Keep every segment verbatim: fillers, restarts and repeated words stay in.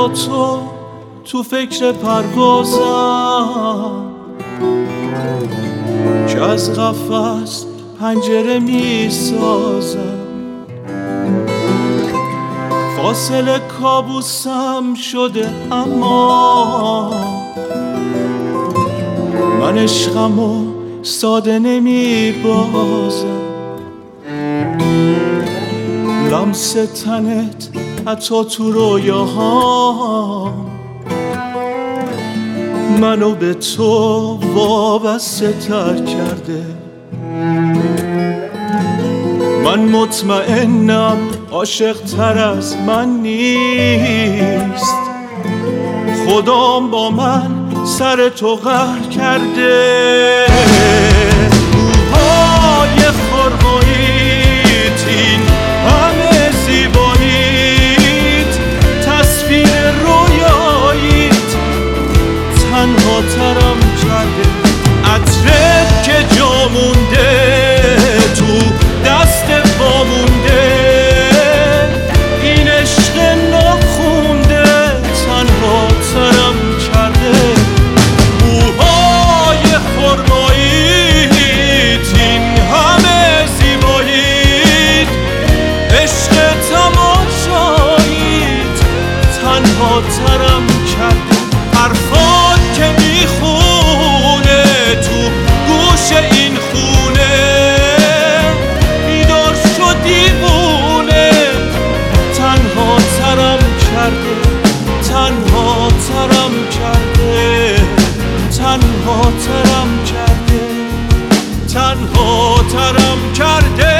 با تو تو فکر پروازم که از قفس پنجره می سازم. فاصله کابوسم شده اما من عشقمو ساده نمی بازم. لمس تنت حتی تو رویاها منو به تو وابسته تر کرده. من مطمئنم عاشق تر از من نیست، خدام با من سر تو قهر کرده. موهای خرماییت این همه زیباییت، تصویر رویاییت تنها ترم کرده. عطرت که جا مونده تو دست وامونده، این عشق ناخونده تنها ترم کرده. موهای خرماییت این همه زیباییت، عشق تماشاییت تنها ترم کرده. حرفات که میخونه تو گوش این خونه، بیدار شد دیوونه تنها ترم کرده. تنها ترم کرده، تنها ترم کرده، تنها ترم کرده.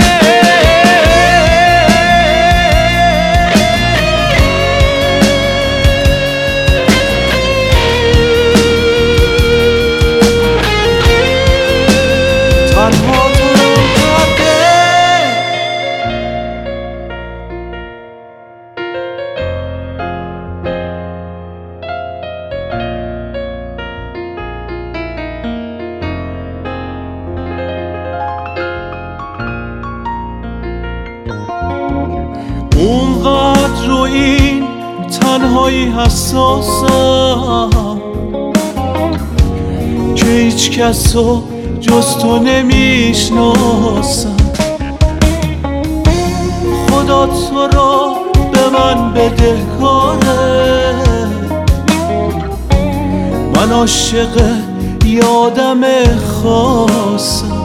اونقدر رو این تنهایی حساسم که هیچ کسو جز تو نمیشناسم. خدا تو را به من بدهکاره، من عاشق یه آدم خاصم.